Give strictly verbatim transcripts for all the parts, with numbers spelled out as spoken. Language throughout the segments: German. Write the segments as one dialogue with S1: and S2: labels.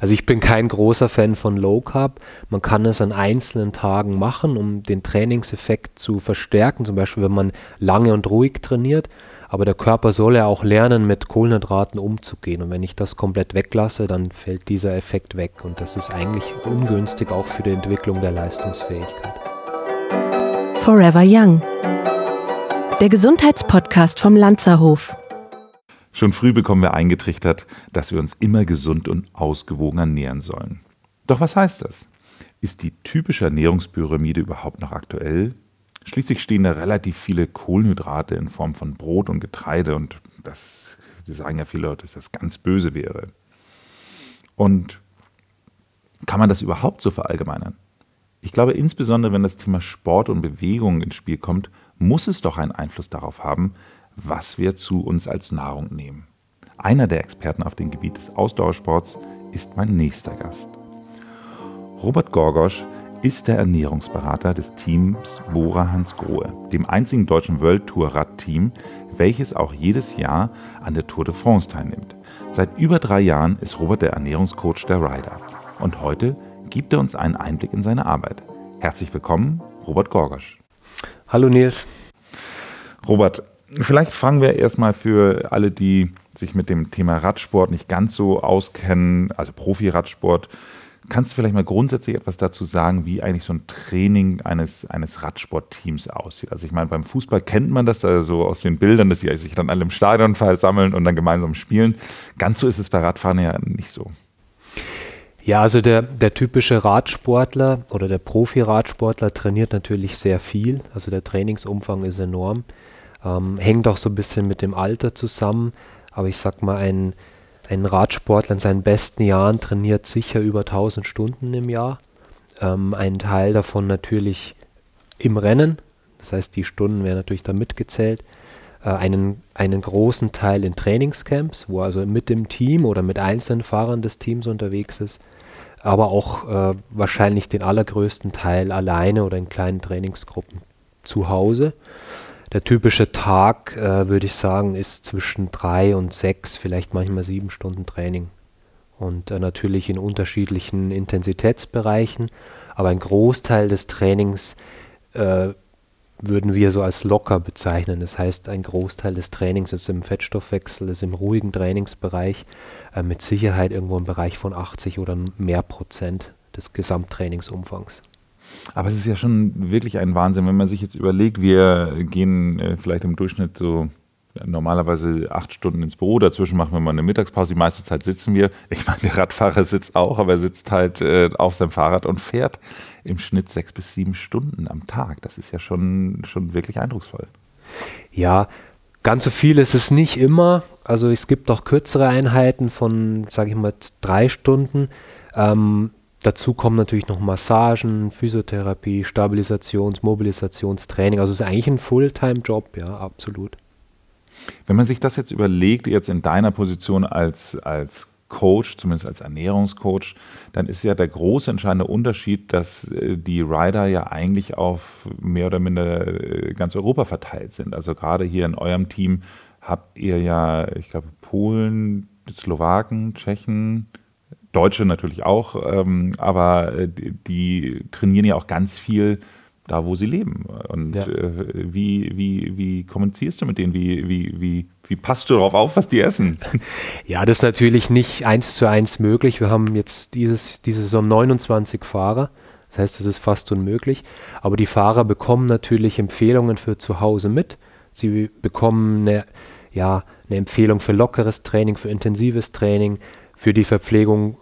S1: Also ich bin kein großer Fan von Low Carb. Man kann es an einzelnen Tagen machen, um den Trainingseffekt zu verstärken, zum Beispiel wenn man lange und ruhig trainiert. Aber der Körper soll ja auch lernen, mit Kohlenhydraten umzugehen. Und wenn ich das komplett weglasse, dann fällt dieser Effekt weg. Und das ist eigentlich ungünstig auch für die Entwicklung der Leistungsfähigkeit.
S2: Forever Young, der Gesundheitspodcast vom Lanzerhof.
S3: Schon früh bekommen wir eingetrichtert, dass wir uns immer gesund und ausgewogen ernähren sollen. Doch was heißt das? Ist die typische Ernährungspyramide überhaupt noch aktuell? Schließlich stehen da relativ viele Kohlenhydrate in Form von Brot und Getreide und das, das sagen ja viele Leute, dass das ganz böse wäre. Und kann man das überhaupt so verallgemeinern? Ich glaube, insbesondere wenn das Thema Sport und Bewegung ins Spiel kommt, muss es doch einen Einfluss darauf haben, was wir zu uns als Nahrung nehmen. Einer der Experten auf dem Gebiet des Ausdauersports ist mein nächster Gast. Robert Gorgosch ist der Ernährungsberater des Teams Bora-Hansgrohe, dem einzigen deutschen World Tour Radteam, welches auch jedes Jahr an der Tour de France teilnimmt. Seit über drei Jahren ist Robert der Ernährungscoach der Rider. Und heute gibt er uns einen Einblick in seine Arbeit. Herzlich willkommen, Robert Gorgosch.
S1: Hallo Nils.
S3: Robert, vielleicht fangen wir erstmal für alle, die sich mit dem Thema Radsport nicht ganz so auskennen, also Profi-Radsport. Kannst du vielleicht mal grundsätzlich etwas dazu sagen, wie eigentlich so ein Training eines, eines Radsportteams aussieht? Also ich meine, beim Fußball kennt man das also so aus den Bildern, dass die sich dann alle im Stadion versammeln und dann gemeinsam spielen. Ganz so ist es bei Radfahren ja nicht so.
S1: Ja, also der, der typische Radsportler oder der Profi-Radsportler trainiert natürlich sehr viel. Also der Trainingsumfang ist enorm. Ähm, hängt auch so ein bisschen mit dem Alter zusammen, aber ich sag mal, ein, ein Radsportler in seinen besten Jahren trainiert sicher über tausend Stunden im Jahr. Ähm, ein Teil davon natürlich im Rennen, das heißt, die Stunden werden natürlich da mitgezählt. Äh, einen, einen großen Teil in Trainingscamps, wo er also mit dem Team oder mit einzelnen Fahrern des Teams unterwegs ist, aber auch äh, wahrscheinlich den allergrößten Teil alleine oder in kleinen Trainingsgruppen zu Hause. Der typische Tag, äh, würde ich sagen, ist zwischen drei und sechs, vielleicht manchmal sieben Stunden Training. Und äh, natürlich in unterschiedlichen Intensitätsbereichen. Aber ein Großteil des Trainings äh, würden wir so als locker bezeichnen. Das heißt, ein Großteil des Trainings ist im Fettstoffwechsel, ist im ruhigen Trainingsbereich, äh, mit Sicherheit irgendwo im Bereich von achtzig oder mehr Prozent des Gesamttrainingsumfangs.
S3: Aber es ist ja schon wirklich ein Wahnsinn, wenn man sich jetzt überlegt, wir gehen äh, vielleicht im Durchschnitt so ja, normalerweise acht Stunden ins Büro, dazwischen machen wir mal eine Mittagspause, die meiste Zeit sitzen wir. Ich meine, der Radfahrer sitzt auch, aber er sitzt halt äh, auf seinem Fahrrad und fährt im Schnitt sechs bis sieben Stunden am Tag. Das ist ja schon, schon wirklich eindrucksvoll.
S1: Ja, ganz so viel ist es nicht immer. Also es gibt auch kürzere Einheiten von, sage ich mal, drei Stunden. Ähm, Dazu kommen natürlich noch Massagen, Physiotherapie, Stabilisations-, Mobilisationstraining. Also es ist eigentlich ein Fulltime-Job, ja, absolut.
S3: Wenn man sich das jetzt überlegt, jetzt in deiner Position als, als Coach, zumindest als Ernährungscoach, dann ist ja der große entscheidende Unterschied, dass die Rider ja eigentlich auf mehr oder minder ganz Europa verteilt sind. Also gerade hier in eurem Team habt ihr ja, ich glaube, Polen, Slowaken, Tschechen, Deutsche natürlich auch, ähm, aber die, die trainieren ja auch ganz viel da, wo sie leben. Und ja. äh, wie, wie, wie kommunizierst du mit denen? Wie, wie, wie, wie passt du darauf auf, was die essen?
S1: Ja, das ist natürlich nicht eins zu eins möglich. Wir haben jetzt dieses, diese Saison neunundzwanzig Fahrer. Das heißt, das ist fast unmöglich. Aber die Fahrer bekommen natürlich Empfehlungen für zu Hause mit. Sie bekommen eine, ja, eine Empfehlung für lockeres Training, für intensives Training, für die Verpflegung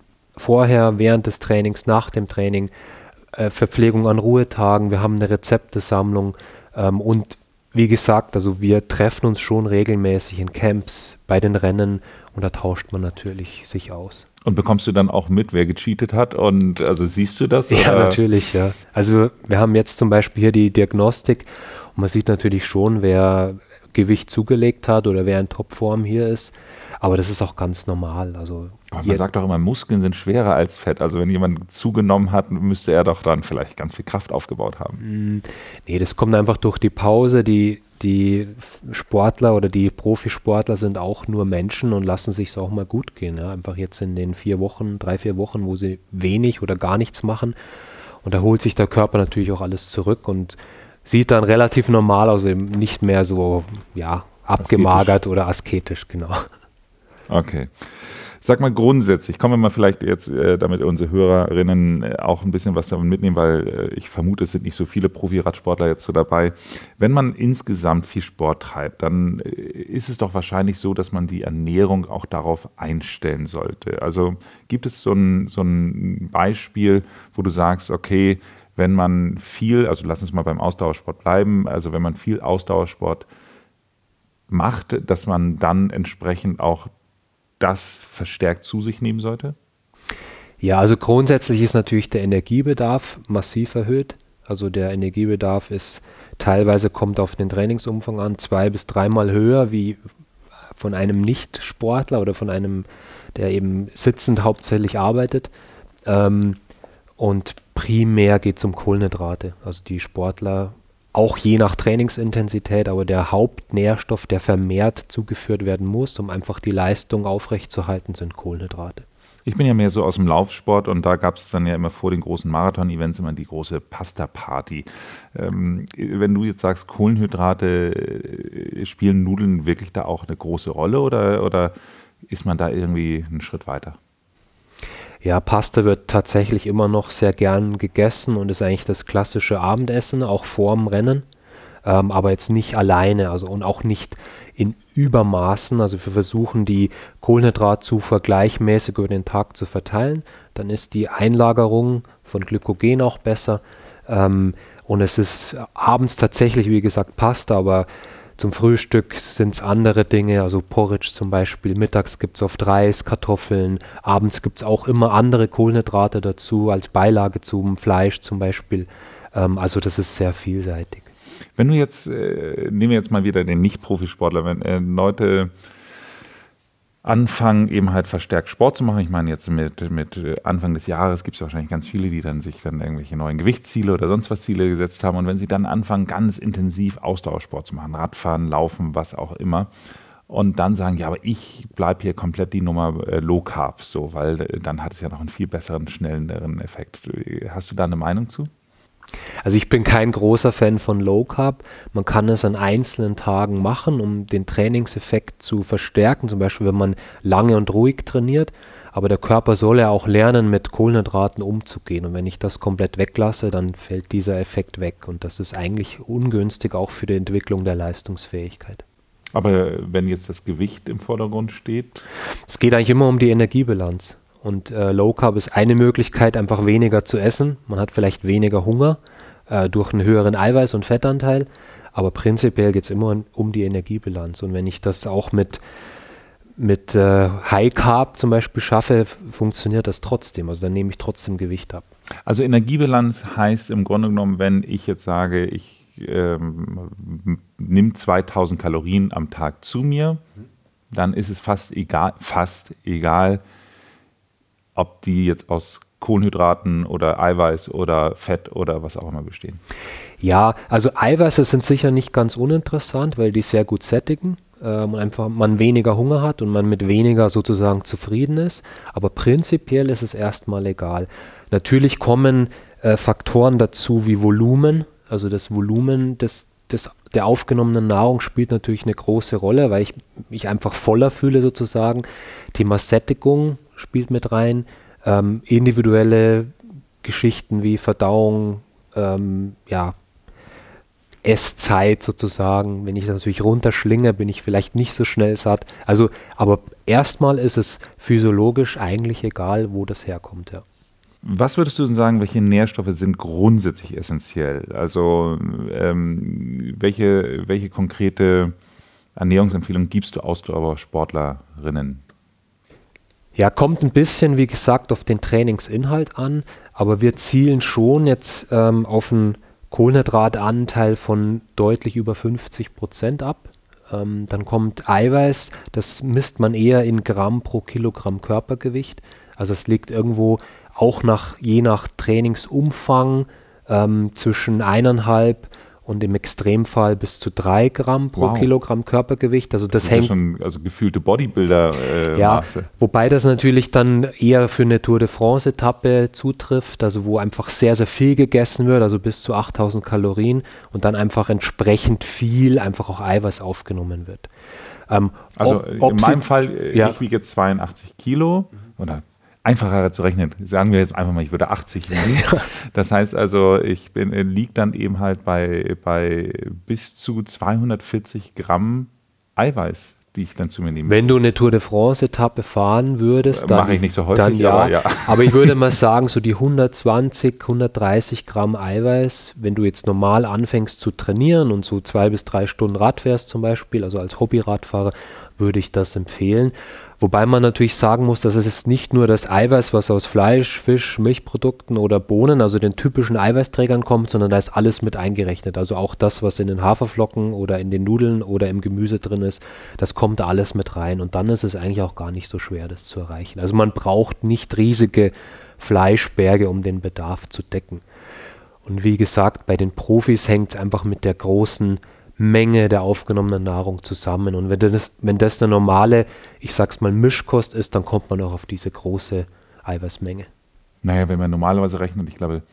S1: vorher, während des Trainings, nach dem Training, äh, Verpflegung an Ruhetagen, wir haben eine Rezeptesammlung ähm, und wie gesagt, also wir treffen uns schon regelmäßig in Camps, bei den Rennen und da tauscht man natürlich sich aus.
S3: Und bekommst du dann auch mit, wer gecheatet hat und also siehst du das?
S1: Ja,
S3: oder?
S1: Natürlich, ja. Also wir haben jetzt zum Beispiel hier die Diagnostik und man sieht natürlich schon, wer Gewicht zugelegt hat oder wer in Topform hier ist. Aber das ist auch ganz normal. Also
S3: Aber man sagt doch immer, Muskeln sind schwerer als Fett. Also wenn jemand zugenommen hat, müsste er doch dann vielleicht ganz viel Kraft aufgebaut haben.
S1: Nee, das kommt einfach durch die Pause. Die, die Sportler oder die Profisportler sind auch nur Menschen und lassen sich es auch mal gut gehen. Ja? Einfach jetzt in den vier Wochen, drei, vier Wochen, wo sie wenig oder gar nichts machen. Und da holt sich der Körper natürlich auch alles zurück und sieht dann relativ normal aus, eben nicht mehr so ja, abgemagert asketisch. Oder asketisch, genau.
S3: Okay. Sag mal grundsätzlich, kommen wir mal vielleicht jetzt, äh, damit unsere Hörerinnen äh, auch ein bisschen was davon mitnehmen, weil äh, ich vermute, es sind nicht so viele Profi-Radsportler jetzt so dabei. Wenn man insgesamt viel Sport treibt, dann äh, ist es doch wahrscheinlich so, dass man die Ernährung auch darauf einstellen sollte. Also gibt es so ein, so ein Beispiel, wo du sagst, okay, wenn man viel, also lass uns mal beim Ausdauersport bleiben, also wenn man viel Ausdauersport macht, dass man dann entsprechend auch das verstärkt zu sich nehmen sollte?
S1: Ja, also grundsätzlich ist natürlich der Energiebedarf massiv erhöht. Also der Energiebedarf ist teilweise, kommt auf den Trainingsumfang an, zwei bis dreimal höher wie von einem Nicht-Sportler oder von einem, der eben sitzend hauptsächlich arbeitet. Ähm, und primär geht es um Kohlenhydrate. Also die Sportler, auch je nach Trainingsintensität, aber der Hauptnährstoff, der vermehrt zugeführt werden muss, um einfach die Leistung aufrechtzuerhalten, sind Kohlenhydrate.
S3: Ich bin ja mehr so aus dem Laufsport und da gab es dann ja immer vor den großen Marathon-Events immer die große Pasta-Party. Ähm, wenn du jetzt sagst, Kohlenhydrate, spielen Nudeln wirklich da auch eine große Rolle oder, oder ist man da irgendwie einen Schritt weiter?
S1: Ja, Pasta wird tatsächlich immer noch sehr gern gegessen und ist eigentlich das klassische Abendessen, auch vorm Rennen, ähm, aber jetzt nicht alleine, also und auch nicht in Übermaßen. Also wir versuchen die Kohlenhydratzufuhr gleichmäßig über den Tag zu verteilen. Dann ist die Einlagerung von Glykogen auch besser. Ähm, und es ist abends tatsächlich, wie gesagt, Pasta, aber zum Frühstück sind es andere Dinge, also Porridge zum Beispiel. Mittags gibt es oft Reis, Kartoffeln. Abends gibt es auch immer andere Kohlenhydrate dazu, als Beilage zum Fleisch zum Beispiel. Ähm, also das ist sehr vielseitig.
S3: Wenn du jetzt, äh, nehmen wir jetzt mal wieder den Nicht-Profisportler, wenn äh, Leute anfangen, eben halt verstärkt Sport zu machen. Ich meine, jetzt mit, mit Anfang des Jahres gibt es wahrscheinlich ganz viele, die dann sich dann irgendwelche neuen Gewichtsziele oder sonst was Ziele gesetzt haben. Und wenn sie dann anfangen, ganz intensiv Ausdauersport zu machen, Radfahren, Laufen, was auch immer, und dann sagen, ja, aber ich bleibe hier komplett die Nummer äh, Low Carb, so, weil äh, dann hat es ja noch einen viel besseren, schnelleren Effekt. Hast du da eine Meinung zu?
S1: Also ich bin kein großer Fan von Low Carb. Man kann es an einzelnen Tagen machen, um den Trainingseffekt zu verstärken. Zum Beispiel, wenn man lange und ruhig trainiert. Aber der Körper soll ja auch lernen, mit Kohlenhydraten umzugehen. Und wenn ich das komplett weglasse, dann fällt dieser Effekt weg. Und das ist eigentlich ungünstig auch für die Entwicklung der Leistungsfähigkeit.
S3: Aber wenn jetzt das Gewicht im Vordergrund steht?
S1: Es geht eigentlich immer um die Energiebilanz. Und äh, Low Carb ist eine Möglichkeit, einfach weniger zu essen. Man hat vielleicht weniger Hunger äh, durch einen höheren Eiweiß- und Fettanteil. Aber prinzipiell geht es immer um die Energiebilanz. Und wenn ich das auch mit, mit äh, High Carb zum Beispiel schaffe, funktioniert das trotzdem. Also dann nehme ich trotzdem Gewicht ab.
S3: Also Energiebilanz heißt im Grunde genommen, wenn ich jetzt sage, ich ähm, nehme zweitausend Kalorien am Tag zu mir, dann ist es fast egal, fast egal, ob die jetzt aus Kohlenhydraten oder Eiweiß oder Fett oder was auch immer bestehen.
S1: Ja, also Eiweiße sind sicher nicht ganz uninteressant, weil die sehr gut sättigen ähm, und einfach man weniger Hunger hat und man mit weniger sozusagen zufrieden ist. Aber prinzipiell ist es erstmal egal. Natürlich kommen äh, Faktoren dazu wie Volumen, also das Volumen des, des, der aufgenommenen Nahrung spielt natürlich eine große Rolle, weil ich mich einfach voller fühle sozusagen. Thema Sättigung spielt mit rein, ähm, individuelle Geschichten wie Verdauung, ähm, ja, Esszeit sozusagen. Wenn ich das natürlich runterschlinge, bin ich vielleicht nicht so schnell satt. Also, aber erstmal ist es physiologisch eigentlich egal, wo das herkommt, ja.
S3: Was würdest du sagen, welche Nährstoffe sind grundsätzlich essentiell? Also ähm, welche, welche konkrete Ernährungsempfehlung gibst du Ausdauersportlerinnen?
S1: Ja, kommt ein bisschen, wie gesagt, auf den Trainingsinhalt an, aber wir zielen schon jetzt ähm, auf einen Kohlenhydratanteil von deutlich über fünfzig Prozent ab. Ähm, dann kommt Eiweiß, das misst man eher in Gramm pro Kilogramm Körpergewicht. Also es liegt irgendwo auch nach, je nach Trainingsumfang ähm, zwischen eineinhalb und im Extremfall bis zu drei Gramm pro
S3: Wow.
S1: Kilogramm Körpergewicht. Also das,
S3: Das
S1: hängt
S3: ist ja schon also gefühlte Bodybuilder-Maße. Äh,
S1: ja,
S3: Maße.
S1: wobei das natürlich dann eher für eine Tour de France-Etappe zutrifft, also wo einfach sehr, sehr viel gegessen wird, also bis zu achttausend Kalorien und dann einfach entsprechend viel einfach auch Eiweiß aufgenommen wird. Ähm,
S3: Also
S1: ob, ob
S3: in
S1: sie,
S3: meinem Fall, äh,
S1: ja.
S3: ich wiege jetzt zweiundachtzig Kilo oder einfacher zu rechnen, sagen wir jetzt einfach mal, ich würde achtzig wiegen. Das heißt also, ich bin äh, liege dann eben halt bei, bei bis zu zweihundertvierzig Gramm Eiweiß, die ich dann zu mir nehme.
S1: Wenn du eine Tour de France-Etappe fahren würdest, dann,
S3: Mache ich nicht so häufig,
S1: dann ja.
S3: aber ja.
S1: Aber ich würde mal sagen, so die hundertzwanzig, hundertdreißig Gramm Eiweiß, wenn du jetzt normal anfängst zu trainieren und so zwei bis drei Stunden Rad fährst zum Beispiel, also als Hobbyradfahrer, würde ich das empfehlen. Wobei man natürlich sagen muss, dass es ist nicht nur das Eiweiß, was aus Fleisch, Fisch, Milchprodukten oder Bohnen, also den typischen Eiweißträgern kommt, sondern da ist alles mit eingerechnet. Also auch das, was in den Haferflocken oder in den Nudeln oder im Gemüse drin ist, das kommt alles mit rein. Und dann ist es eigentlich auch gar nicht so schwer, das zu erreichen. Also man braucht nicht riesige Fleischberge, um den Bedarf zu decken. Und wie gesagt, bei den Profis hängt es einfach mit der großen Menge der aufgenommenen Nahrung zusammen. Und wenn das, wenn das eine normale, ich sag's mal, Mischkost ist, dann kommt man auch auf diese große Eiweißmenge.
S3: Naja, wenn man normalerweise rechnet, ich glaube,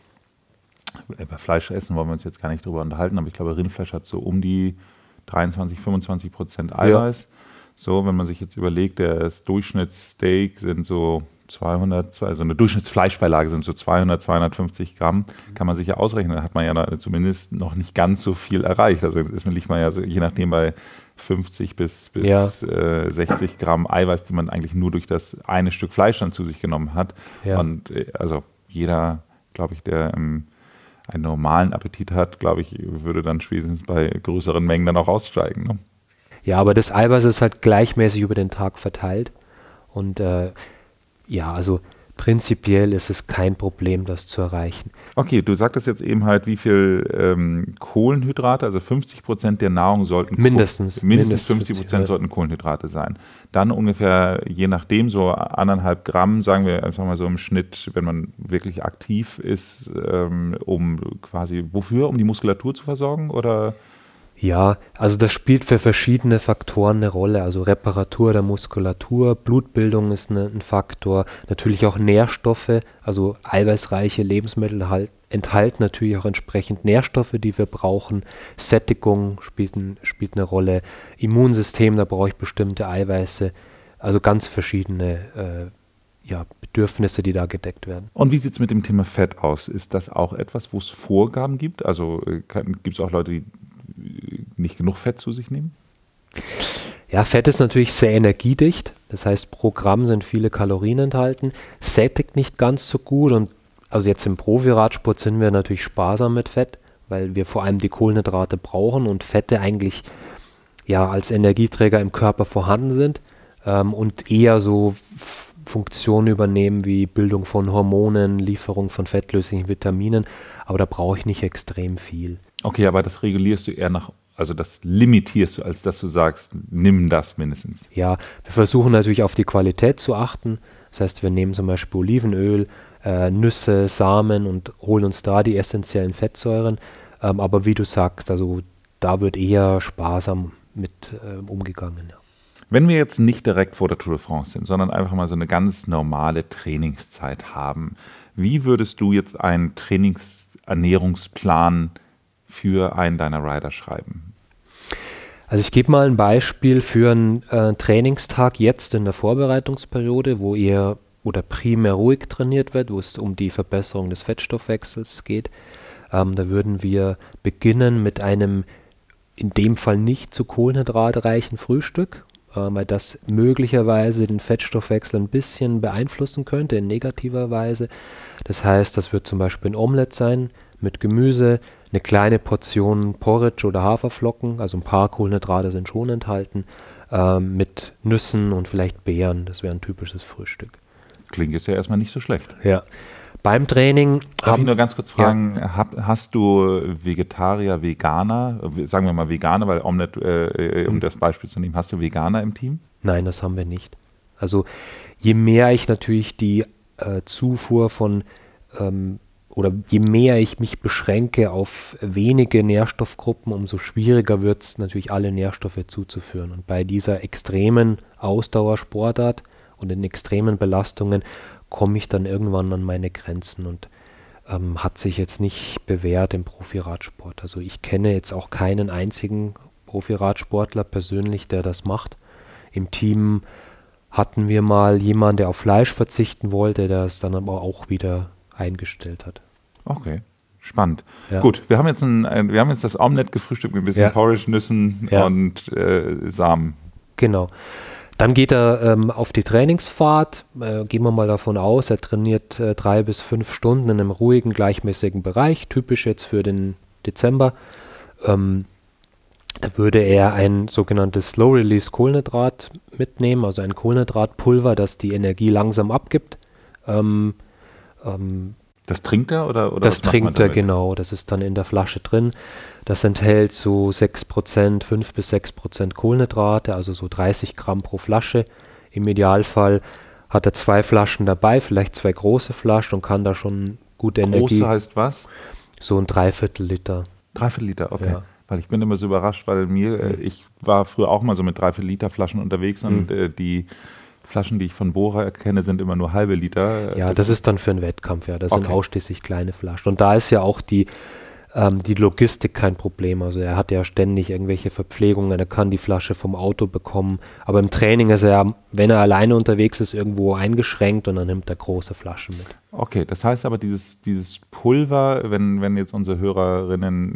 S3: über Fleisch essen wollen wir uns jetzt gar nicht drüber unterhalten, aber ich glaube, Rindfleisch hat so um die dreiundzwanzig, fünfundzwanzig Prozent Eiweiß. Ja. So, wenn man sich jetzt überlegt, das Durchschnittssteak sind so zweihundert, also eine Durchschnittsfleischbeilage sind so zweihundert, zweihundertfünfzig Gramm, kann man sich ja ausrechnen, dann hat man ja da zumindest noch nicht ganz so viel erreicht. Also ist man, liegt man ja so, je nachdem bei fünfzig bis, bis ja. äh, sechzig Gramm Eiweiß, die man eigentlich nur durch das eine Stück Fleisch dann zu sich genommen hat. Ja. Und äh, also jeder, glaube ich, der ähm, einen normalen Appetit hat, glaube ich, würde dann spätestens bei größeren Mengen dann auch aussteigen. Ne?
S1: Ja, aber das Eiweiß ist halt gleichmäßig über den Tag verteilt und äh, ja, also prinzipiell ist es kein Problem, das zu erreichen.
S3: Okay, du sagtest jetzt eben halt, wie viel ähm, Kohlenhydrate, also fünfzig Prozent der Nahrung sollten
S1: mindestens,
S3: Koh- mindestens fünfzig Prozent sollten Kohlenhydrate sein. Dann ungefähr, je nachdem, so anderthalb Gramm, sagen wir einfach mal so im Schnitt, wenn man wirklich aktiv ist, ähm, um quasi, wofür? Um die Muskulatur zu versorgen oder?
S1: Ja, also das spielt für verschiedene Faktoren eine Rolle. Also Reparatur der Muskulatur, Blutbildung ist eine, ein Faktor, natürlich auch Nährstoffe, also eiweißreiche Lebensmittel halt, enthalten natürlich auch entsprechend Nährstoffe, die wir brauchen. Sättigung spielt, ein, spielt eine Rolle, Immunsystem, da brauche ich bestimmte Eiweiße, also ganz verschiedene äh, ja, Bedürfnisse, die da gedeckt werden.
S3: Und wie sieht es mit dem Thema Fett aus? Ist das auch etwas, wo es Vorgaben gibt? Also gibt es auch Leute, die nicht genug Fett zu sich nehmen?
S1: Ja, Fett ist natürlich sehr energiedicht. Das heißt, pro Gramm sind viele Kalorien enthalten. Sättigt nicht ganz so gut. Und also jetzt im Profi-Radsport sind wir natürlich sparsam mit Fett, weil wir vor allem die Kohlenhydrate brauchen und Fette eigentlich ja als Energieträger im Körper vorhanden sind ähm, und eher so F- Funktionen übernehmen wie Bildung von Hormonen, Lieferung von fettlöslichen Vitaminen. Aber da brauche ich nicht extrem viel.
S3: Okay, aber das regulierst du eher nach, also das limitierst du, als dass du sagst, nimm das mindestens.
S1: Ja, wir versuchen natürlich auf die Qualität zu achten. Das heißt, wir nehmen zum Beispiel Olivenöl, äh, Nüsse, Samen und holen uns da die essentiellen Fettsäuren. Ähm, aber wie du sagst, also da wird eher sparsam mit äh, umgegangen. Ja.
S3: Wenn wir jetzt nicht direkt vor der Tour de France sind, sondern einfach mal so eine ganz normale Trainingszeit haben, wie würdest du jetzt einen Trainingsernährungsplan für einen deiner Rider schreiben?
S1: Also ich gebe mal ein Beispiel für einen äh, Trainingstag jetzt in der Vorbereitungsperiode, wo ihr oder primär ruhig trainiert wird, wo es um die Verbesserung des Fettstoffwechsels geht. Ähm, da würden wir beginnen mit einem in dem Fall nicht zu kohlenhydratreichen Frühstück, äh, weil das möglicherweise den Fettstoffwechsel ein bisschen beeinflussen könnte in negativer Weise. Das heißt, das wird zum Beispiel ein Omelett sein mit Gemüse, eine kleine Portion Porridge oder Haferflocken, also ein paar Kohlenhydrate sind schon enthalten, ähm, mit Nüssen und vielleicht Beeren. Das wäre ein typisches Frühstück.
S3: Klingt jetzt ja erstmal nicht so schlecht.
S1: Ja. Beim Training.
S3: Darf ich nur ganz kurz fragen, ja. hab, hast du Vegetarier, Veganer, sagen wir mal Veganer, weil Omelette, äh, um hm. das Beispiel zu nehmen, hast du Veganer im Team?
S1: Nein, das haben wir nicht. Also je mehr ich natürlich die äh, Zufuhr von ähm, oder je mehr ich mich beschränke auf wenige Nährstoffgruppen, umso schwieriger wird es natürlich, alle Nährstoffe zuzuführen. Und bei dieser extremen Ausdauersportart und den extremen Belastungen komme ich dann irgendwann an meine Grenzen und ähm, hat sich jetzt nicht bewährt im Profiradsport. Also ich kenne jetzt auch keinen einzigen Profiradsportler persönlich, der das macht. Im Team hatten wir mal jemanden, der auf Fleisch verzichten wollte, der es dann aber auch wieder eingestellt hat.
S3: Okay, spannend.
S1: Ja.
S3: Gut, wir haben jetzt ein, ein, wir haben jetzt das Omelette gefrühstückt mit ein bisschen ja. Porridge, Nüssen ja. und äh, Samen.
S1: Genau. Dann geht er ähm, auf die Trainingsfahrt. Äh, gehen wir mal davon aus, er trainiert äh, drei bis fünf Stunden in einem ruhigen, gleichmäßigen Bereich. Typisch jetzt für den Dezember. Ähm, da würde er ein sogenanntes Slow-Release-Kohlenhydrat mitnehmen, also ein Kohlenhydratpulver, das die Energie langsam abgibt. Ähm, ähm,
S3: das trinkt er oder, oder
S1: Das trinkt er, genau. Das ist dann in der Flasche drin. Das enthält so sechs Prozent, fünf bis sechs Prozent Kohlenhydrate, also so dreißig Gramm pro Flasche. Im Idealfall hat er zwei Flaschen dabei, vielleicht zwei große Flaschen und kann da schon gute
S3: Große
S1: Energie.
S3: Große heißt was?
S1: So ein Dreiviertel Liter.
S3: Dreiviertel Liter, okay.
S1: Ja.
S3: Weil ich bin immer so überrascht, weil mir, äh, ich war früher auch mal so mit Dreiviertel Liter Flaschen unterwegs und
S1: mhm.
S3: äh, die Flaschen, die ich von Bora kenne, sind immer nur halbe Liter.
S1: Ja, das, das ist dann für einen Wettkampf, ja. Das okay. sind ausschließlich kleine Flaschen. Und da ist ja auch die, ähm, die Logistik kein Problem. Also er hat ja ständig irgendwelche Verpflegungen, er kann die Flasche vom Auto bekommen. Aber im Training ist er, wenn er alleine unterwegs ist, irgendwo eingeschränkt und dann nimmt er große Flaschen mit.
S3: Okay, das heißt aber, dieses, dieses Pulver, wenn, wenn jetzt unsere Hörerinnen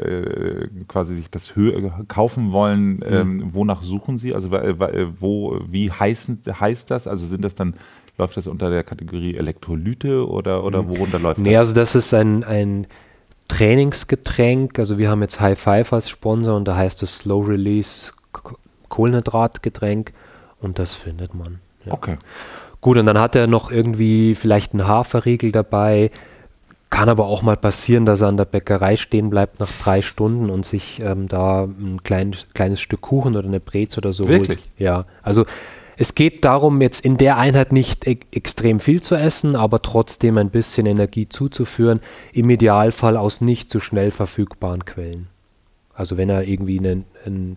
S3: äh, quasi sich das hö- kaufen wollen, mhm. ähm, wonach suchen sie? Also wo, wie heißt, heißt das? Also sind das dann, läuft das unter der Kategorie Elektrolyte oder, oder worunter läuft das?
S1: Nee, also das ist ein, ein Trainingsgetränk. Also wir haben jetzt High Five als Sponsor und da heißt es Slow Release Kohlenhydratgetränk und das findet man. Ja.
S3: Okay.
S1: Gut, und dann hat er noch irgendwie vielleicht einen Haferriegel dabei. Kann aber auch mal passieren, dass er an der Bäckerei stehen bleibt nach drei Stunden und sich ähm, da ein klein, kleines Stück Kuchen oder eine Brez oder so
S3: Wirklich?
S1: holt. Ja, also es geht darum, jetzt in der Einheit nicht e- extrem viel zu essen, aber trotzdem ein bisschen Energie zuzuführen. Im Idealfall aus nicht zu schnell verfügbaren Quellen. Also wenn er irgendwie eine, eine,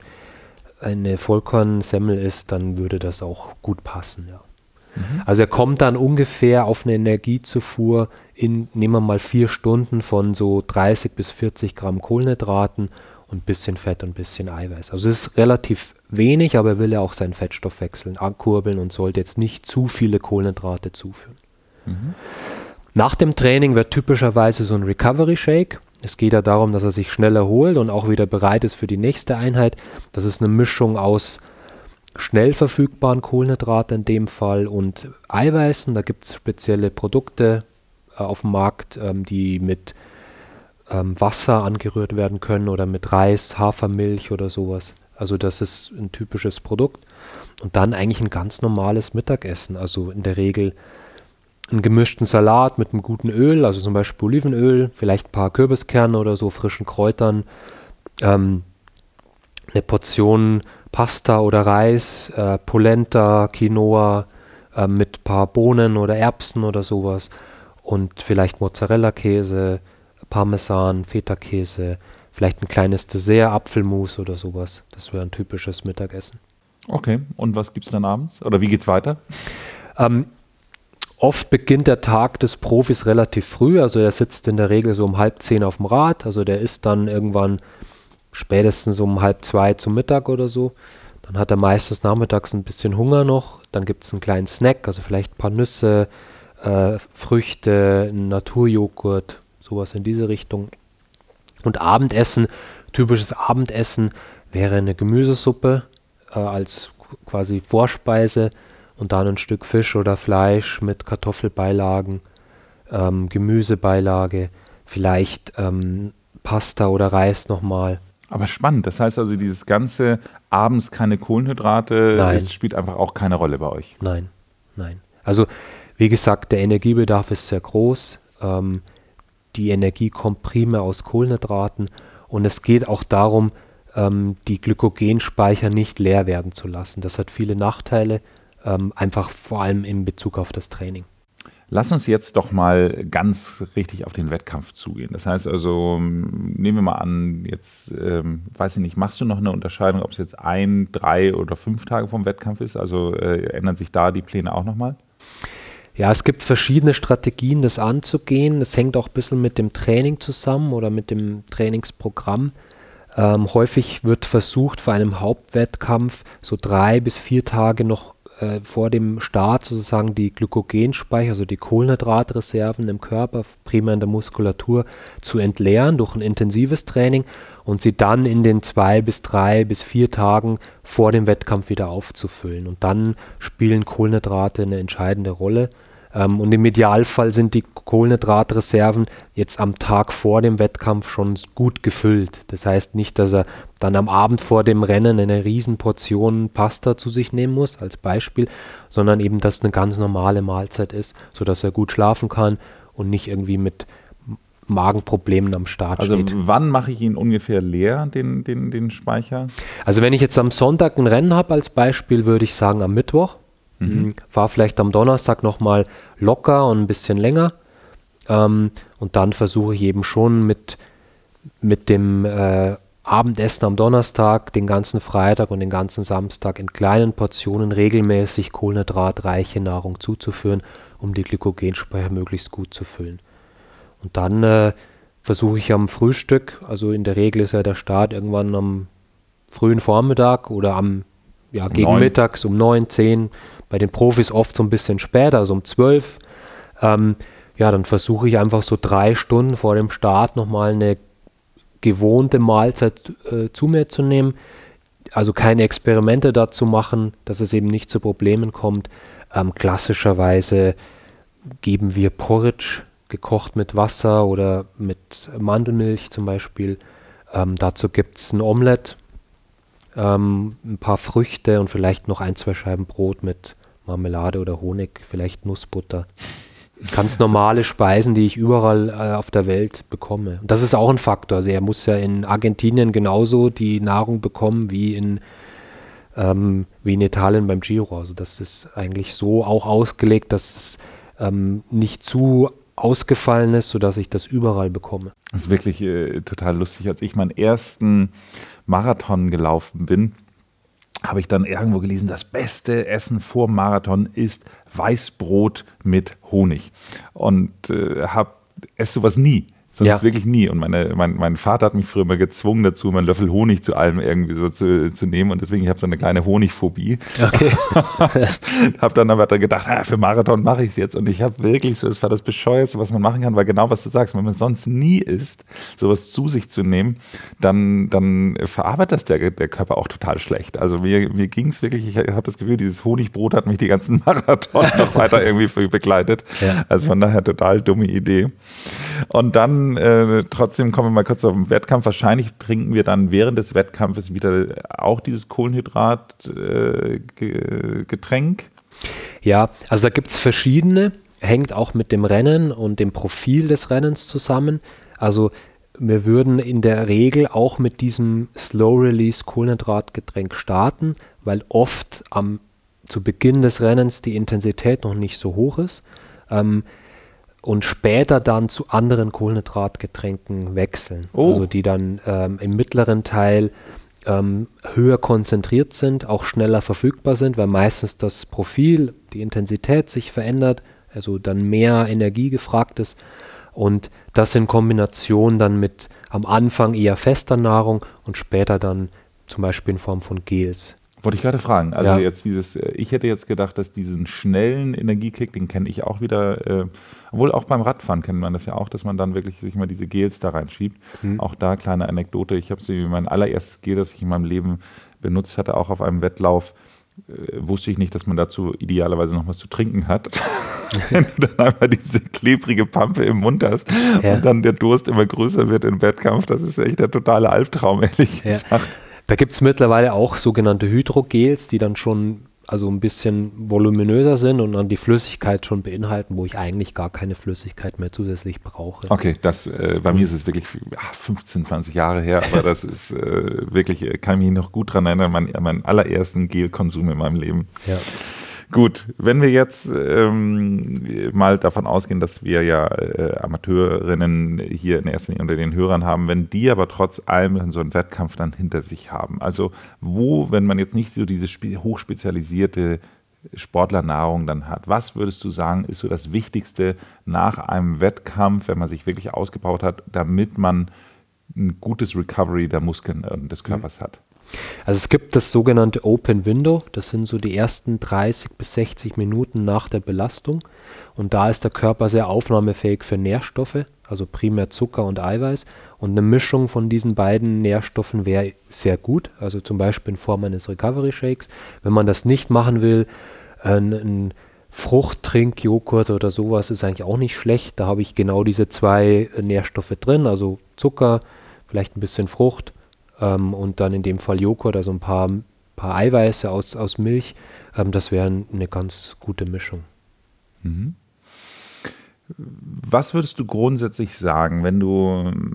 S1: eine Vollkornsemmel isst, dann würde das auch gut passen, ja. Also er kommt dann ungefähr auf eine Energiezufuhr in, nehmen wir mal vier Stunden von so dreißig bis vierzig Gramm Kohlenhydraten und ein bisschen Fett und ein bisschen Eiweiß. Also es ist relativ wenig, aber er will ja auch seinen Fettstoffwechsel ankurbeln und sollte jetzt nicht zu viele Kohlenhydrate zuführen. Mhm. Nach dem Training wird typischerweise so ein Recovery Shake. Es geht ja darum, dass er sich schnell erholt und auch wieder bereit ist für die nächste Einheit. Das ist eine Mischung aus schnell verfügbaren Kohlenhydrate in dem Fall und Eiweißen. Da gibt es spezielle Produkte äh, auf dem Markt, ähm, die mit ähm, Wasser angerührt werden können oder mit Reis, Hafermilch oder sowas. Also das ist ein typisches Produkt. Und dann eigentlich ein ganz normales Mittagessen. Also in der Regel einen gemischten Salat mit einem guten Öl, also zum Beispiel Olivenöl, vielleicht ein paar Kürbiskerne oder so, frischen Kräutern, ähm, eine Portion Pasta oder Reis, äh, Polenta, Quinoa äh, mit ein paar Bohnen oder Erbsen oder sowas und vielleicht Mozzarella-Käse, Parmesan, Feta-Käse, vielleicht ein kleines Dessert, Apfelmus oder sowas. Das wäre ein typisches Mittagessen.
S3: Okay, und was gibt es dann abends? Oder wie geht's weiter?
S1: Ähm, oft beginnt der Tag des Profis relativ früh, also er sitzt in der Regel so um halb zehn auf dem Rad, also der isst dann irgendwann spätestens um halb zwei zum Mittag oder so. Dann hat er meistens nachmittags ein bisschen Hunger noch. Dann gibt es einen kleinen Snack, also vielleicht ein paar Nüsse, äh, Früchte, einen Naturjoghurt, sowas in diese Richtung. Und Abendessen, typisches Abendessen wäre eine Gemüsesuppe äh, als quasi Vorspeise und dann ein Stück Fisch oder Fleisch mit Kartoffelbeilagen, ähm, Gemüsebeilage, vielleicht ähm, Pasta oder Reis nochmal.
S3: Aber spannend, das heißt also, dieses ganze abends keine Kohlenhydrate,
S1: Nein.
S3: es spielt einfach auch keine Rolle bei euch.
S1: Nein, nein. Also wie gesagt, der Energiebedarf ist sehr groß. Ähm, die Energie kommt primär aus Kohlenhydraten und es geht auch darum, ähm, die Glykogenspeicher nicht leer werden zu lassen. Das hat viele Nachteile, ähm, einfach vor allem in Bezug auf das Training.
S3: Lass uns jetzt doch mal ganz richtig auf den Wettkampf zugehen. Das heißt also, nehmen wir mal an, jetzt, ähm, weiß ich nicht, machst du noch eine Unterscheidung, ob es jetzt ein, drei oder fünf Tage vom Wettkampf ist? Also äh, ändern sich da die Pläne auch nochmal?
S1: Ja, es gibt verschiedene Strategien, das anzugehen. Das hängt auch ein bisschen mit dem Training zusammen oder mit dem Trainingsprogramm. Ähm, häufig wird versucht, vor einem Hauptwettkampf so drei bis vier Tage noch äh, vor dem Start sozusagen die Glykogenspeicher, also die Kohlenhydratreserven im Körper, primär in der Muskulatur, zu entleeren durch ein intensives Training und sie dann in den zwei bis drei bis vier Tagen vor dem Wettkampf wieder aufzufüllen. Und dann spielen Kohlenhydrate eine entscheidende Rolle. Ähm, und im Idealfall sind die Kohlenhydratreserven jetzt am Tag vor dem Wettkampf schon gut gefüllt. Das heißt nicht, dass er dann am Abend vor dem Rennen eine Riesenportion Pasta zu sich nehmen muss, als Beispiel, sondern eben, dass es eine ganz normale Mahlzeit ist, sodass er gut schlafen kann und nicht irgendwie mit Magenproblemen am Start
S3: also
S1: steht.
S3: Also wann mache ich ihn ungefähr leer, den, den, den Speicher?
S1: Also wenn ich jetzt am Sonntag ein Rennen habe als Beispiel, würde ich sagen am Mittwoch. Mhm. War vielleicht am Donnerstag nochmal locker und ein bisschen länger. Ähm, und dann versuche ich eben schon mit, mit dem äh, Abendessen am Donnerstag, den ganzen Freitag und den ganzen Samstag in kleinen Portionen regelmäßig kohlenhydratreiche Nahrung zuzuführen, um die Glykogenspeicher möglichst gut zu füllen. Und dann äh, versuche ich am Frühstück, also in der Regel ist ja der Start irgendwann am frühen Vormittag oder am ja, gegen neun. Mittags um neun, zehn, bei den Profis oft so ein bisschen später, also um zwölf. Ähm, ja, dann versuche ich einfach so drei Stunden vor dem Start nochmal eine gewohnte Mahlzeit äh, zu mir zu nehmen. Also keine Experimente dazu machen, dass es eben nicht zu Problemen kommt. Ähm, klassischerweise geben wir Porridge, gekocht mit Wasser oder mit Mandelmilch zum Beispiel. Ähm, dazu gibt es ein Omelett, ähm, ein paar Früchte und vielleicht noch ein, zwei Scheiben Brot mit Marmelade oder Honig, vielleicht Nussbutter. Ganz normale Speisen, die ich überall äh, auf der Welt bekomme. Und das ist auch ein Faktor. Also er muss ja in Argentinien genauso die Nahrung bekommen wie in, ähm, wie in Italien beim Giro. Also das ist eigentlich so auch ausgelegt, dass es ähm, nicht zu ausgefallen ist, sodass ich das überall bekomme.
S3: Das ist wirklich äh, total lustig. Als ich meinen ersten Marathon gelaufen bin, habe ich dann irgendwo gelesen, das beste Essen vor dem Marathon ist Weißbrot mit Honig. Und äh, habe esse sowas nie. Sonst ja. wirklich nie. Und meine, mein, mein Vater hat mich früher immer gezwungen dazu, mal einen Löffel Honig zu allem irgendwie so zu, zu nehmen. Und deswegen, ich habe so eine kleine Honigphobie. Okay. habe dann aber gedacht, ah, für Marathon mache ich es jetzt. Und ich habe wirklich so, das war das Bescheuerste, was man machen kann, weil genau was du sagst, wenn man sonst nie isst, sowas zu sich zu nehmen, dann, dann verarbeitet das der, der Körper auch total schlecht. Also mir, mir ging es wirklich, ich habe das Gefühl, dieses Honigbrot hat mich die ganzen Marathon noch weiter irgendwie begleitet. Ja. Also von daher total dumme Idee. Und dann Äh, trotzdem kommen wir mal kurz auf den Wettkampf. Wahrscheinlich trinken wir dann während des Wettkampfes wieder auch dieses Kohlenhydratgetränk. Äh,
S1: ja, also da gibt es verschiedene, hängt auch mit dem Rennen und dem Profil des Rennens zusammen. Also wir würden in der Regel auch mit diesem Slow-Release-Kohlenhydratgetränk starten, weil oft am, zu Beginn des Rennens die Intensität noch nicht so hoch ist. Ähm, und später dann zu anderen Kohlenhydratgetränken wechseln, oh. also die dann ähm, im mittleren Teil ähm, höher konzentriert sind, auch schneller verfügbar sind, weil meistens das Profil, die Intensität sich verändert, also dann mehr Energie gefragt ist und das in Kombination dann mit am Anfang eher fester Nahrung und später dann zum Beispiel in Form von Gels.
S3: Wollte ich gerade fragen. Also
S1: ja.
S3: jetzt dieses, ich hätte jetzt gedacht, dass diesen schnellen Energiekick, den kenne ich auch wieder, äh, obwohl auch beim Radfahren kennt man das ja auch, dass man dann wirklich sich mal diese Gels da reinschiebt. Mhm. Auch da kleine Anekdote. Ich habe sie, mein allererstes Gel, das ich in meinem Leben benutzt hatte, auch auf einem Wettlauf, äh, wusste ich nicht, dass man dazu idealerweise noch was zu trinken hat. Wenn du dann einmal diese klebrige Pampe im Mund hast ja. und dann der Durst immer größer wird im Wettkampf, das ist echt der totale Albtraum, ehrlich
S1: ja.
S3: gesagt.
S1: Da gibt es mittlerweile auch sogenannte Hydrogels, die dann schon also ein bisschen voluminöser sind und dann die Flüssigkeit schon beinhalten, wo ich eigentlich gar keine Flüssigkeit mehr zusätzlich brauche.
S3: Okay, das, äh, bei mhm. mir ist es wirklich fünfzehn, zwanzig Jahre her, aber das ist äh, wirklich, kann mich noch gut dran erinnern, mein, meinen allerersten Gelkonsum in meinem Leben.
S1: Ja.
S3: Gut, wenn wir jetzt ähm, mal davon ausgehen, dass wir ja äh, Amateurinnen hier in erster Linie unter den Hörern haben, wenn die aber trotz allem so einen Wettkampf dann hinter sich haben, also wo, wenn man jetzt nicht so diese spe- hochspezialisierte Sportlernahrung dann hat, was würdest du sagen, ist so das Wichtigste nach einem Wettkampf, wenn man sich wirklich ausgebaut hat, damit man ein gutes Recovery der Muskeln und des Körpers hat?
S1: Also es gibt das sogenannte Open Window, das sind so die ersten dreißig bis sechzig Minuten nach der Belastung und da ist der Körper sehr aufnahmefähig für Nährstoffe, also primär Zucker und Eiweiß und eine Mischung von diesen beiden Nährstoffen wäre sehr gut, also zum Beispiel in Form eines Recovery Shakes. Wenn man das nicht machen will, ein, ein Fruchttrinkjoghurt oder sowas ist eigentlich auch nicht schlecht, da habe ich genau diese zwei Nährstoffe drin, also Zucker, vielleicht ein bisschen Frucht, Ähm, und dann in dem Fall Joghurt, also ein paar, paar Eiweiße aus, aus Milch. Ähm, das wäre eine ganz gute Mischung.
S3: Mhm. Was würdest du grundsätzlich sagen, wenn du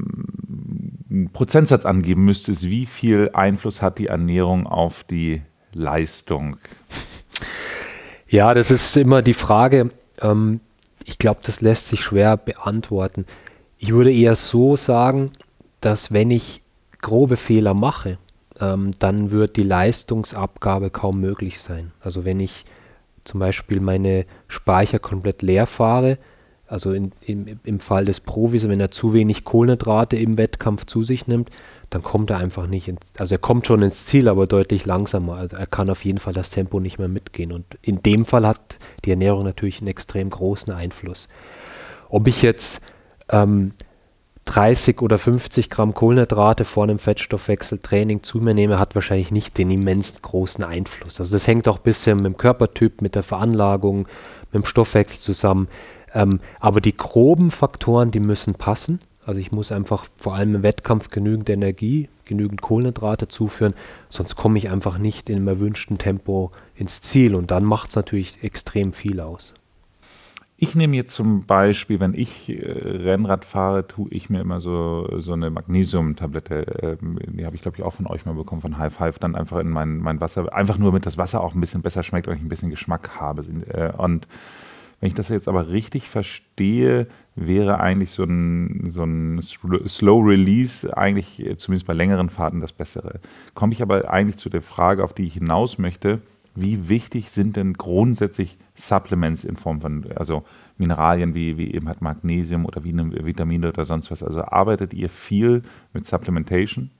S3: einen Prozentsatz angeben müsstest, wie viel Einfluss hat die Ernährung auf die Leistung?
S1: Ja, das ist immer die Frage. Ähm, ich glaube, das lässt sich schwer beantworten. Ich würde eher so sagen, dass wenn ich grobe Fehler mache, ähm, dann wird die Leistungsabgabe kaum möglich sein. Also wenn ich zum Beispiel meine Speicher komplett leer fahre, also in, im, im Fall des Profis, wenn er zu wenig Kohlenhydrate im Wettkampf zu sich nimmt, dann kommt er einfach nicht ins, also er kommt schon ins Ziel, aber deutlich langsamer. Also er kann auf jeden Fall das Tempo nicht mehr mitgehen. Und in dem Fall hat die Ernährung natürlich einen extrem großen Einfluss. Ob ich jetzt ähm, dreißig oder fünfzig Gramm Kohlenhydrate vor einem Fettstoffwechseltraining zu mir nehme, hat wahrscheinlich nicht den immens großen Einfluss. Also das hängt auch ein bisschen mit dem Körpertyp, mit der Veranlagung, mit dem Stoffwechsel zusammen. Ähm, aber die groben Faktoren, die müssen passen. Also ich muss einfach vor allem im Wettkampf genügend Energie, genügend Kohlenhydrate zuführen, sonst komme ich einfach nicht in einem erwünschten Tempo ins Ziel und dann macht es natürlich extrem viel aus.
S3: Ich nehme jetzt zum Beispiel, wenn ich äh, Rennrad fahre, tue ich mir immer so, so eine Magnesium-Tablette, äh, die habe ich glaube ich auch von euch mal bekommen, von High Five, dann einfach in mein, mein Wasser, einfach nur damit das Wasser auch ein bisschen besser schmeckt und ich ein bisschen Geschmack habe. Äh, und wenn ich das jetzt aber richtig verstehe, wäre eigentlich so ein, so ein Slow Release eigentlich zumindest bei längeren Fahrten das Bessere. Komme ich aber eigentlich zu der Frage, auf die ich hinaus möchte, wie wichtig sind denn grundsätzlich Supplements in Form von, also Mineralien wie, wie eben halt Magnesium oder wie Vitamine oder sonst was? Also arbeitet ihr viel mit Supplementation?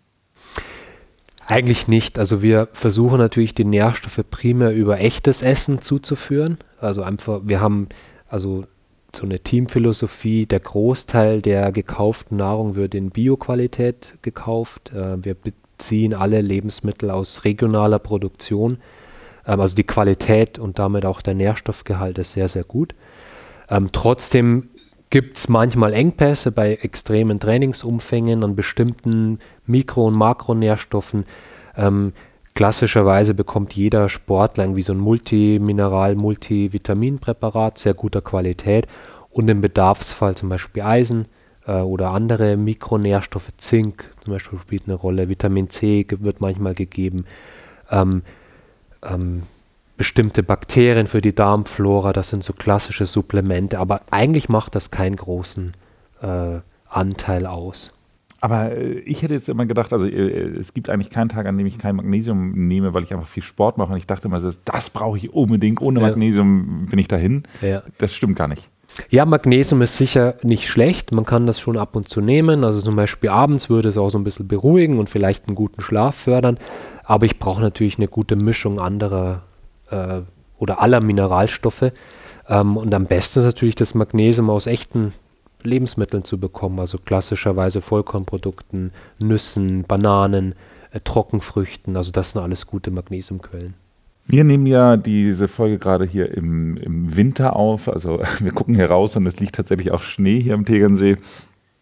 S1: Eigentlich nicht. Also wir versuchen natürlich die Nährstoffe primär über echtes Essen zuzuführen. Also einfach, wir haben also so eine Teamphilosophie, der Großteil der gekauften Nahrung wird in Bio-Qualität gekauft. Wir beziehen alle Lebensmittel aus regionaler Produktion. Also die Qualität und damit auch der Nährstoffgehalt ist sehr, sehr gut. Ähm, trotzdem gibt es manchmal Engpässe bei extremen Trainingsumfängen an bestimmten Mikro- und Makronährstoffen. Ähm, klassischerweise bekommt jeder Sportler irgendwie so ein Multimineral-, Multivitaminpräparat sehr guter Qualität und im Bedarfsfall zum Beispiel Eisen äh, oder andere Mikronährstoffe, Zink zum Beispiel spielt eine Rolle, Vitamin C wird manchmal gegeben. Ähm, Ähm, bestimmte Bakterien für die Darmflora, das sind so klassische Supplemente, aber eigentlich macht das keinen großen äh, Anteil aus.
S3: Aber äh, ich hätte jetzt immer gedacht, also äh, es gibt eigentlich keinen Tag, an dem ich kein Magnesium nehme, weil ich einfach viel Sport mache und ich dachte immer, das, das brauche ich unbedingt, ohne
S1: Ja.
S3: Magnesium bin ich dahin.
S1: Ja.
S3: Das stimmt gar nicht.
S1: Ja, Magnesium ist sicher nicht schlecht, man kann das schon ab und zu nehmen, also zum Beispiel abends würde es auch so ein bisschen beruhigen und vielleicht einen guten Schlaf fördern, aber ich brauche natürlich eine gute Mischung anderer äh, oder aller Mineralstoffe ähm, und am besten ist natürlich das Magnesium aus echten Lebensmitteln zu bekommen, also klassischerweise Vollkornprodukten, Nüssen, Bananen, äh, Trockenfrüchten, also das sind alles gute Magnesiumquellen.
S3: Wir nehmen ja diese Folge gerade hier im, im Winter auf, also wir gucken hier raus und es liegt tatsächlich auch Schnee hier am Tegernsee.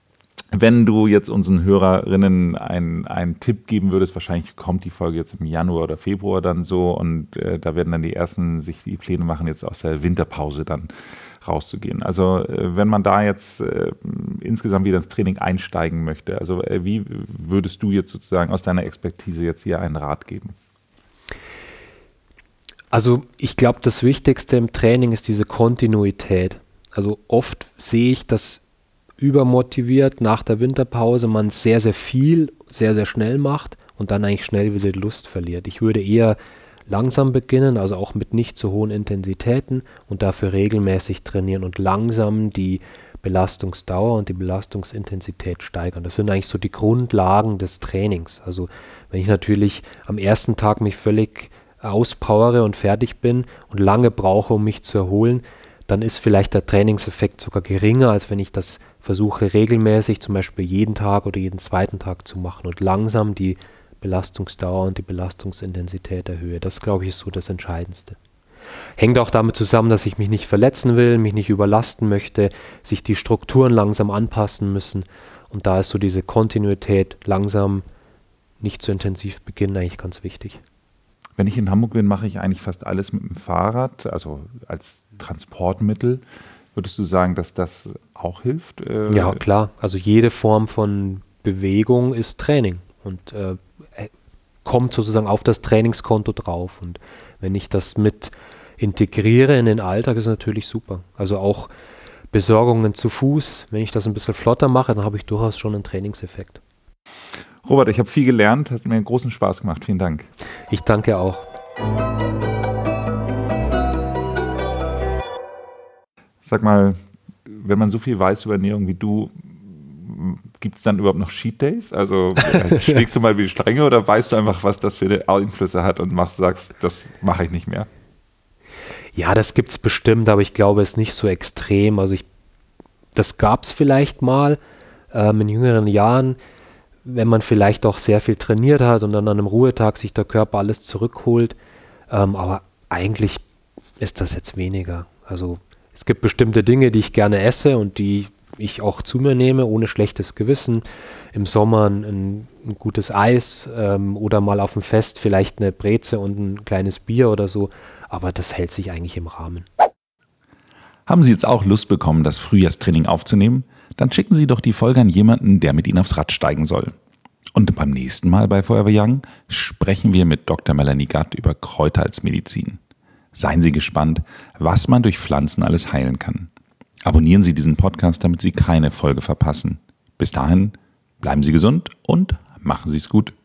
S3: Wenn du jetzt unseren Hörerinnen einen, einen Tipp geben würdest, wahrscheinlich kommt die Folge jetzt im Januar oder Februar dann so und äh, da werden dann die ersten sich die Pläne machen, jetzt aus der Winterpause dann rauszugehen. Also äh, wenn man da jetzt äh, insgesamt wieder ins Training einsteigen möchte, also äh, wie würdest du jetzt sozusagen aus deiner Expertise jetzt hier einen Rat geben?
S1: Also ich glaube, das Wichtigste im Training ist diese Kontinuität. Also oft sehe ich, dass übermotiviert nach der Winterpause man sehr, sehr viel, sehr, sehr schnell macht und dann eigentlich schnell wieder die Lust verliert. Ich würde eher langsam beginnen, also auch mit nicht zu hohen Intensitäten und dafür regelmäßig trainieren und langsam die Belastungsdauer und die Belastungsintensität steigern. Das sind eigentlich so die Grundlagen des Trainings. Also wenn ich natürlich am ersten Tag mich völlig auspowere und fertig bin und lange brauche, um mich zu erholen, dann ist vielleicht der Trainingseffekt sogar geringer, als wenn ich das versuche regelmäßig, zum Beispiel jeden Tag oder jeden zweiten Tag zu machen und langsam die Belastungsdauer und die Belastungsintensität erhöhe. Das, glaube ich, ist so das Entscheidendste. Hängt auch damit zusammen, dass ich mich nicht verletzen will, mich nicht überlasten möchte, sich die Strukturen langsam anpassen müssen und da ist so diese Kontinuität, langsam, nicht zu intensiv beginnen, eigentlich ganz wichtig.
S3: Wenn ich in Hamburg bin, mache ich eigentlich fast alles mit dem Fahrrad, also als Transportmittel. Würdest du sagen, dass das auch hilft? Äh
S1: ja, klar. Also jede Form von Bewegung ist Training und äh, kommt sozusagen auf das Trainingskonto drauf. Und wenn ich das mit integriere in den Alltag, ist es natürlich super. Also auch Besorgungen zu Fuß, wenn ich das ein bisschen flotter mache, dann habe ich durchaus schon einen Trainingseffekt.
S3: Robert, ich habe viel gelernt, hat mir einen großen Spaß gemacht. Vielen Dank.
S1: Ich danke auch.
S3: Sag mal, wenn man so viel weiß über Ernährung wie du, gibt es dann überhaupt noch Cheat Days? Also schlägst du mal wie die Stränge oder weißt du einfach, was das für Einflüsse hat und machst, sagst, das mache ich nicht mehr?
S1: Ja, das gibt es bestimmt, aber ich glaube, es ist nicht so extrem. Also ich, das gab es vielleicht mal ähm, in jüngeren Jahren, wenn man vielleicht auch sehr viel trainiert hat und dann an einem Ruhetag sich der Körper alles zurückholt. Ähm, aber eigentlich ist das jetzt weniger. Also es gibt bestimmte Dinge, die ich gerne esse und die ich auch zu mir nehme, ohne schlechtes Gewissen. Im Sommer ein, ein gutes Eis ähm, oder mal auf dem Fest vielleicht eine Breze und ein kleines Bier oder so. Aber das hält sich eigentlich im Rahmen.
S3: Haben Sie jetzt auch Lust bekommen, das Frühjahrstraining aufzunehmen? Dann schicken Sie doch die Folge an jemanden, der mit Ihnen aufs Rad steigen soll. Und beim nächsten Mal bei Forever Young sprechen wir mit Doktor Melanie Gatt über Kräuter als Medizin. Seien Sie gespannt, was man durch Pflanzen alles heilen kann. Abonnieren Sie diesen Podcast, damit Sie keine Folge verpassen. Bis dahin, bleiben Sie gesund und machen Sie es gut.